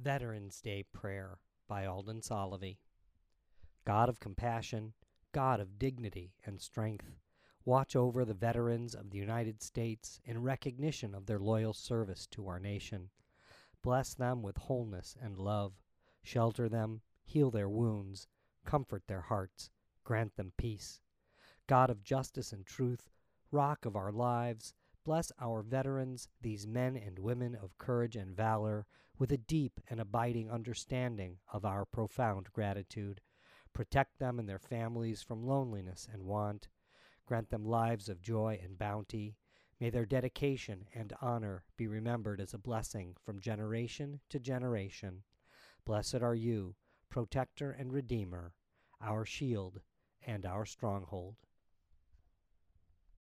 Veterans Day Prayer by Alden Solovey. God of compassion, God of dignity and strength, watch over the veterans of the United States in recognition of their loyal service to our nation. Bless them with wholeness and love. Shelter them, heal their wounds, comfort their hearts, grant them peace. God of justice and truth, rock of our lives, bless our veterans, these men and women of courage and valor, with a deep and abiding understanding of our profound gratitude. Protect them and their families from loneliness and want. Grant them lives of joy and bounty. May their dedication and honor be remembered as a blessing from generation to generation. Blessed are you, protector and redeemer, our shield and our stronghold.